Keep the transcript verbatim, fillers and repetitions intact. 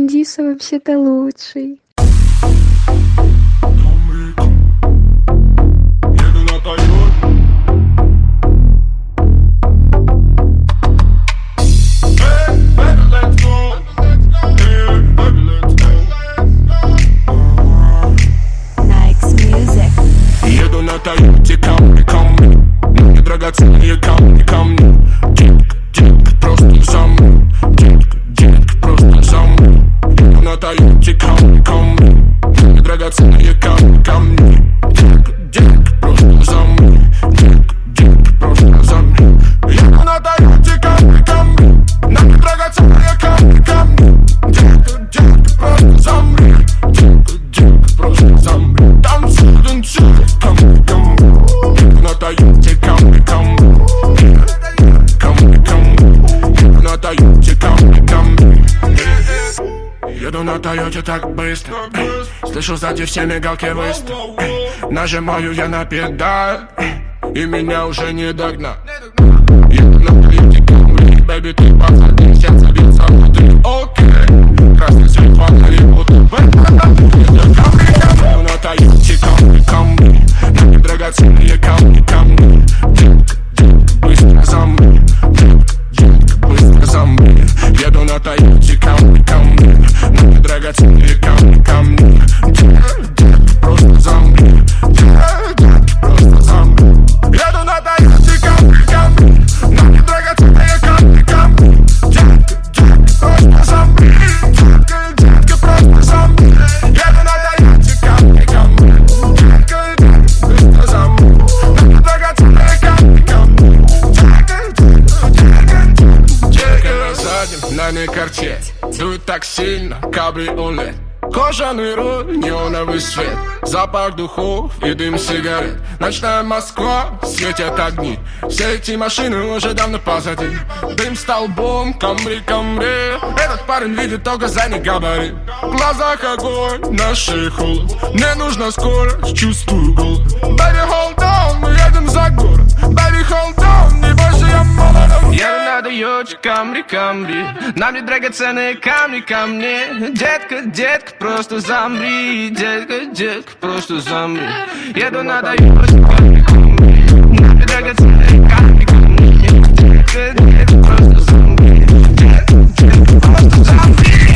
Диса вообще-то лучший. Еду на Тойоте, камни, камни, ну, драгоценные камни, камни. Детка, детка, просто за мной. Детка, детка, просто за мной. Еду на Тойоте, камни, камни, ну, драгоценные камни, камни. Детка, детка, просто за мной. Детка, детка, просто за мной. Еду на Тойоте, камни, камни, ну, драгоценные камни, камни. Детка, детка, просто за мной. Детка, детка, просто за мной. Танцуй, танцуй. Come, come, на Тойоте, come, come, come, come, на Тойоте, come, come. Еду на Тойоте так быстро, слышу сзади все мигалки быстро. Нажимаю я на педаль, и меня уже не догнать. Еду на Тойоте, come, baby, ты позади, сердце бьется внутри. Окей, красный свет фонарей, вот еду на Тойоте, come, come, драгоценные камни, камни. Детка, детка, быстро за мной. Детка, детка, быстро за мной. Еду на Тойоте, камни, камни, ну, драгоценные камни, камни. Детка, детка, просто за мной. Детка, детка, просто за мной. Еду на Тойоте, камни, камни, ну, драгоценные камни, камни. Детка, детка, просто за мной. Детка, детка, просто за мной. Еду на Тойоте, камни, камни. На карте дует так сильно кабриолет. Кожаный руль, неоновый свет, запах духов и дым сигарет. Ночная Москва, светят огни, все эти машины уже давно позади. Дым столбом, камри, камри. Этот парень видит только задний габарит. В глазах огонь, на шее холод. Мне нужна скорость, чувствую голод. Baby, hold on, мы едем за город. Baby, hold on, не бойся, я молод. Я на Тойоте, камри, камри. Нам не драгоценные камни ко мне. Детка, детка, просто замри. Детка, детка, просто замри. Еду на Тойоте, камри, камри. Нам не драгоценные камни ко мне. Детка, детка, просто замри. Детка, детка, просто замри.